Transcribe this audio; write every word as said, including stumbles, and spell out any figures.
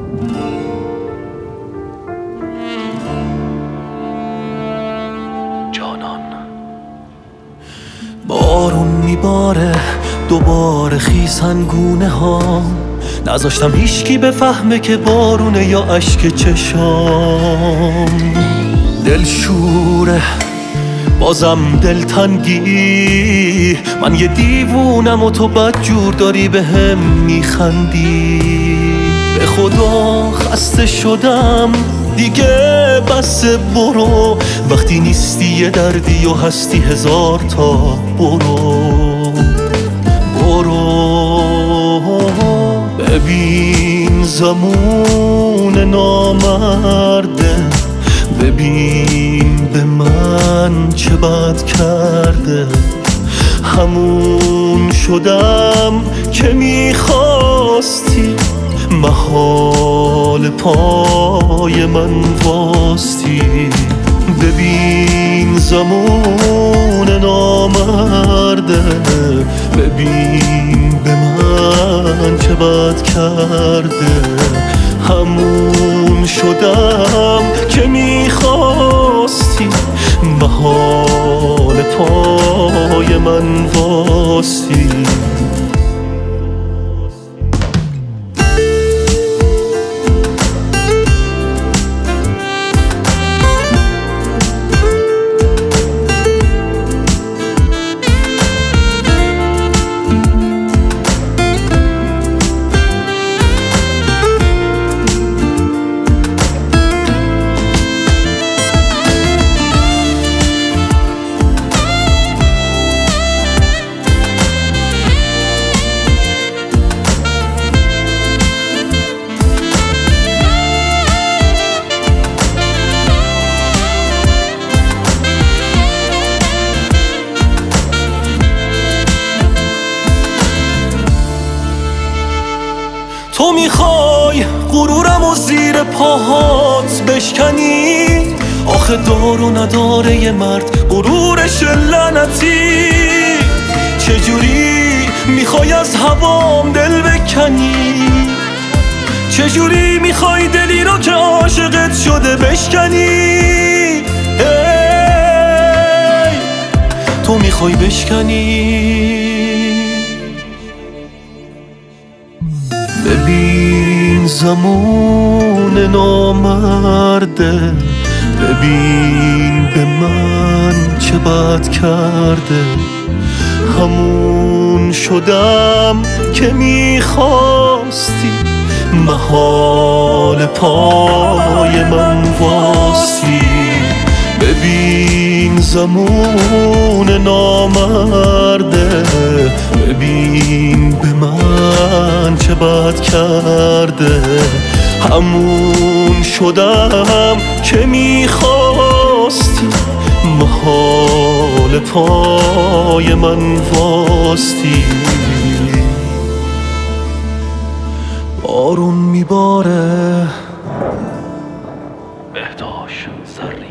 جانان بارون میباره دوباره خیسن گونه ها، نذاشتم هیچکی بفهمه که بارونه یا اشک چشام. دل شوره بازم دلتنگی، من یه دیوونم و تو بد جور داری به هم میخندی. به خدا خسته شدم دیگه بس، برو وقتی نیستی یه دردی و هستی هزار تا. برو برو ببین زمون نامرده، ببین به من چه بد کرده. همون شدم که میخواستی، محال پای من واستی. ببین زمان نامرده، ببین به من چه بد کرده. همون شدم که میخواستی، محال پای من واستی. تو میخوای غرورم و زیر پاهات بشکنی، آخه دار و نداره یه مرد غرورش لعنتی. چجوری میخوای از هوام دل بکنی، چجوری میخوای دلی رو که عاشقت شده بشکنی. ای تو میخوای بشکنی. ببین زمان نامرده، ببین به من چه بد کرده. همون شدم که میخواستی، محال پای من واستی. ببین زمان نامرده، ببین به من چه بد کرده. همون شدم که میخواستی، محال پای من واستی. بارون میباره، بهداشت زرین.